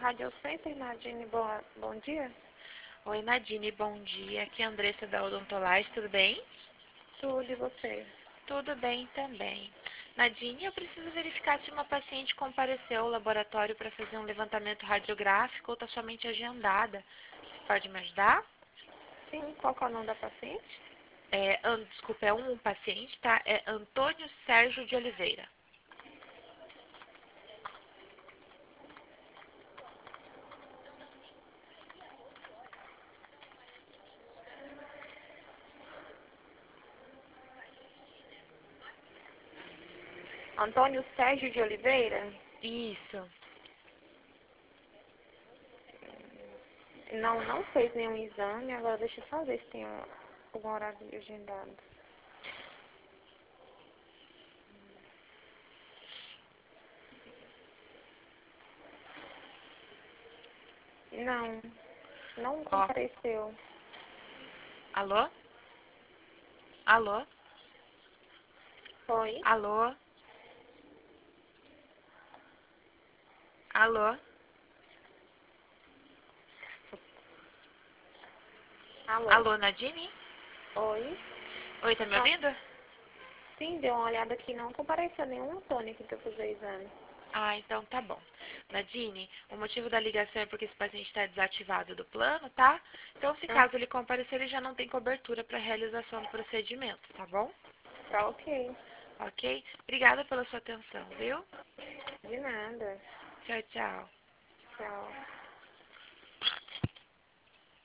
Rádio Center, Nadine, bom dia. Oi, Nadine, bom dia. Aqui é a Andressa da Odontolage, tudo bem? Tudo e você? Tudo bem também. Nadine, eu preciso verificar se uma paciente compareceu ao laboratório para fazer um levantamento radiográfico ou está somente agendada. Você pode me ajudar? Sim, qual que é o nome da paciente? Desculpa, é um paciente, tá? É Antônio Sérgio de Oliveira. Antônio Sérgio de Oliveira? Isso. Não fez nenhum exame, agora deixa eu só ver se tem algum horário agendado. Não Ó, compareceu. alô? Alô? Foi? Alô? Alô? Alô? Alô, Nadine? Oi? Oi, tá me Não, ouvindo? sim, deu uma olhada aqui, não compareceu nenhum Antônio aqui pra fazer exame. Ah, então tá bom. Nadine, o motivo da ligação é porque esse paciente está desativado do plano, tá? Então, se Ah, caso ele comparecer, ele já não tem cobertura para realização do procedimento, tá bom? tá ok. Ok? Obrigada pela sua atenção, viu? De nada. Tchau, tchau. Tchau.